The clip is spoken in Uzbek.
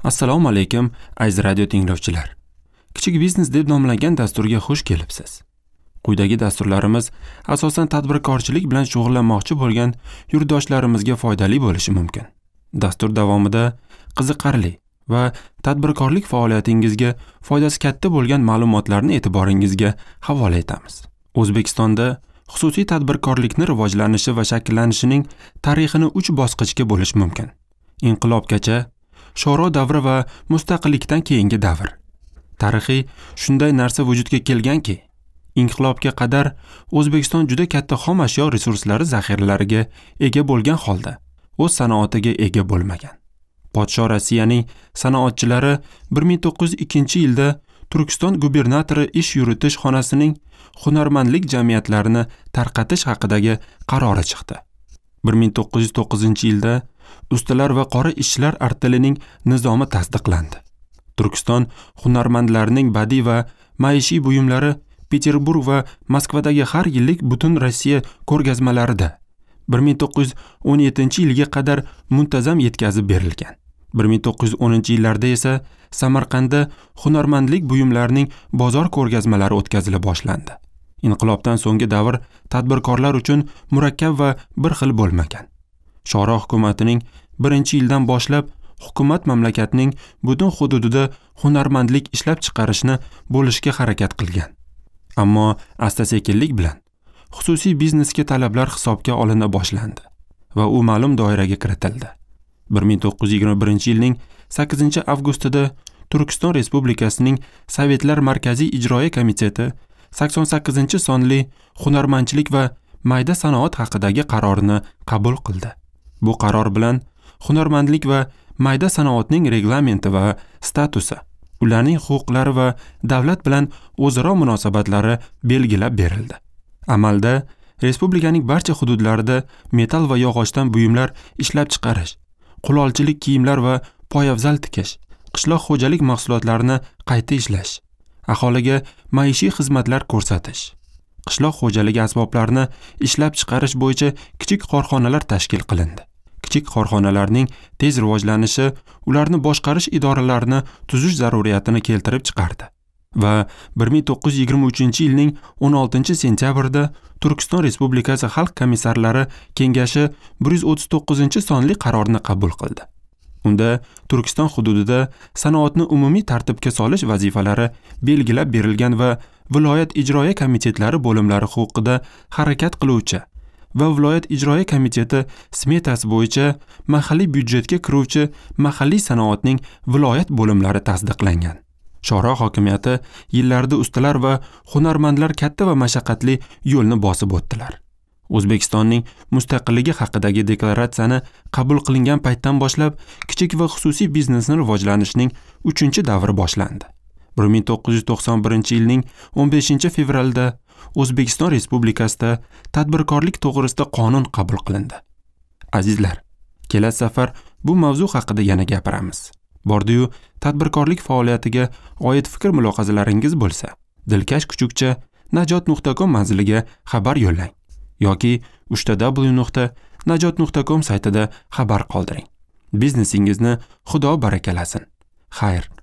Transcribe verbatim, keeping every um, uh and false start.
Assalomu alaykum, aziz radio tinglovchilar. Kichik biznes deb nomlangan dasturga xush kelibsiz. Quyidagi dasturlarimiz asosan tadbirkorchilik bilan shug'ullanmoqchi bo'lgan yurtdoshlarimizga foydali bo'lishi mumkin. Dastur davomida qiziqarli va tadbirkorlik faoliyatingizga foydasi katta bo'lgan ma'lumotlarni e'tiboringizga havola etamiz. O'zbekistonda xususiy tadbirkorlikni rivojlanishi va shakllanishining tarixini uch bosqichga bo'lish mumkin. Inqilobgacha, Sho'ro davri va mustaqillikdan keyingi davr. Tarixiy shunday narsa vujudga kelganki, inqilobga qadar O'zbekiston juda katta xom ashyo resurslari zaxiralariga ega bo'lgan holda o'z sanoatiga ega bo'lmagan. Podsho Rossiyaning sanoatchilari bir ming to'qqiz yuz ikkinchi yilda Turkiston gubernatori ish yuritish xonasining hunarmandlik jamiyatlarini tarqatish haqidagi qarori chiqdi. bir ming to'qqiz yuz to'qqizinchi yilda ustalar va qora ishchilar artilining nizomi tasdiqlandi. Turkiston hunarmandlarining badiiy va maishiy buyumlari Peterburg va Moskvadagi har yillik butun Rossiya ko'rgazmalarida bir ming to'qqiz yuz o'n yettinchi yilga qadar muntazam yetkazib berilgan. bir ming to'qqiz yuz o'ninchi yillarda esa Samarqandda hunarmandlik buyumlarining bozor ko'rgazmalari o'tkazila boshlandi. Inqilobdan so'nggi davr tadbirkorlar uchun murakkab va bir xil bo'lmagan. Sho'ro hukumatining birinchi yildan boshlab hukumat mamlakatning butun hududida hunarmandlik ishlab chiqarishni bo'lishga harakat qilgan. Ammo asta-sekinlik bilan xususiy biznesga talablar hisobga olina boshlandi va u ma'lum doiraga kiritildi. bir ming to'qqiz yuz yigirma birinchi yilning sakkizinchi avgustida Turkiston Respublikasining Sovetlar Markaziy ijroiya komiteti sakson sakkizinchi sonli hunarmandchilik va mayda sanoat haqidagi qarorini qabul qildi. Bu qaror bilan hunarmandlik va mayda sanoatning reglamenti va statusi, ularning huquqlari va davlat bilan o'zaro munosabatlari belgilab berildi. Amalda respublikaning barcha hududlarida metal va yog'ochdan buyumlar ishlab chiqarish, qulolchilik kiyimlar va poyabzal tikish, qishloq xo'jalik mahsulotlarini qayta ishlash, aholiga maishiy xizmatlar ko'rsatish, qishloq xo'jaligi asboblarini ishlab chiqarish bo'yicha kichik korxonalar tashkil qilindi. Kichik korxonalarning tez rivojlanishi ularni boshqarish idoralarini tuzish zaruriyatini keltirib chiqardi va bir ming to'qqiz yuz yigirma uchinchi yilning o'n oltinchi sentyabrida Turkiston Respublikasi Xalq komissarlari kengashi bir yuz o'ttiz to'qqizinchi sonli qarorni qabul qildi. Unda Turkiston hududida sanoatni umumiy tartibga solish vazifalari belgilab berilgan va viloyat ijroiya komitetlari bo'limlari huquqida harakat qiluvchi va viloyat ijroiya komiteti smetasi bo'yicha mahalliy byudjetga kiruvchi mahalliy sanoatning viloyat bo'limlari tasdiqlangan. Sho'ro hokimiyati yillarda ustalar va hunarmandlar katta va mashaqqatli yo'lni bosib o'tdilar. O'zbekistonning mustaqilligi haqidagi deklaratsiyani qabul qilingan paytdan boshlab kichik va xususiy biznesni rivojlanishning uchinchi davri boshlandi. bir ming to'qqiz yuz to'qson birinchi yilning o'n beshinchi fevralida O'zbekiston Respublikasida tadbirkorlik to'g'risida qonun qabul qilindi. Azizlar, kelasi safar bu mavzu haqida yana gapiramiz. Bordi-yu tadbirkorlik faoliyatiga oid fikr-mulohazalaringiz bo'lsa, dilkash kuchukcha najot nuqta com manziliga xabar yo'llang yoki uch w nuqta najot nuqta com saytida xabar qoldiring. Biznesingizni Xudo barakalasin. Xayr.